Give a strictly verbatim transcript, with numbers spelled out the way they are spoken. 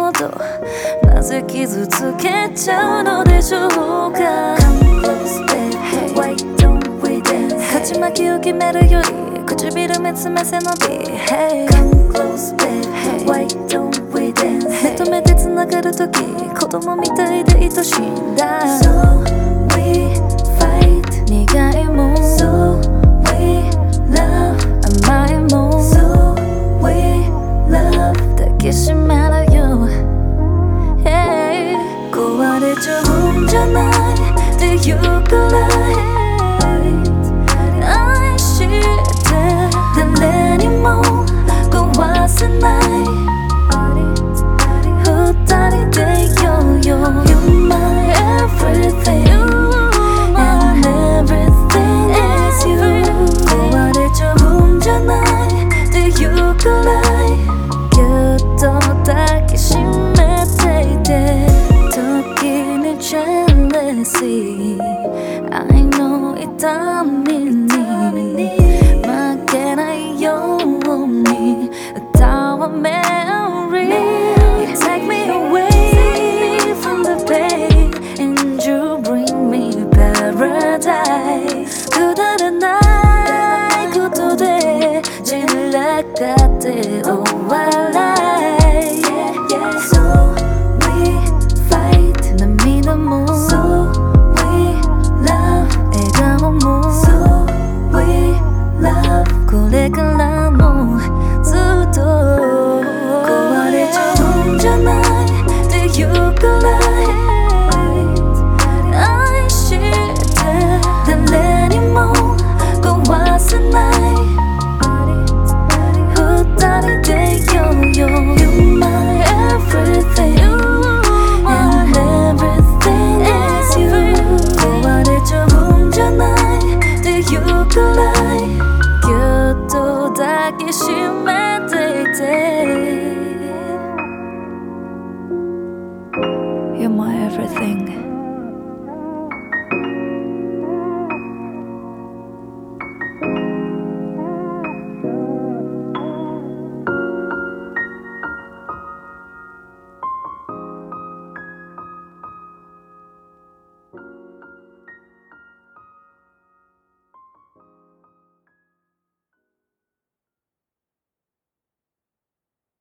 ほどなぜ傷つけちゃうのでしょうか。 Come close babe, hey, why don't we dance? 勝ち負けを決めるより唇見つめ背伸び Hey, come close babe, hey, why don't we dance? 目と目で繋がるとき子供みたいで愛しいんだ。 So we fight 苦いもん So we love 甘いもん So we love 抱きしめるよ Hey 壊れちゃうんじゃないって言うくらい愛して誰にも壊せない二人でいようよ You're my everything and everything is you 壊れちゃうんじゃないって言うくらいぎゅっと抱きしめていて時にジェラシー愛の痛みに負けないように歌はメリー You take me away from the pain and you bring me paradise くだらないことで散らかって終わらない So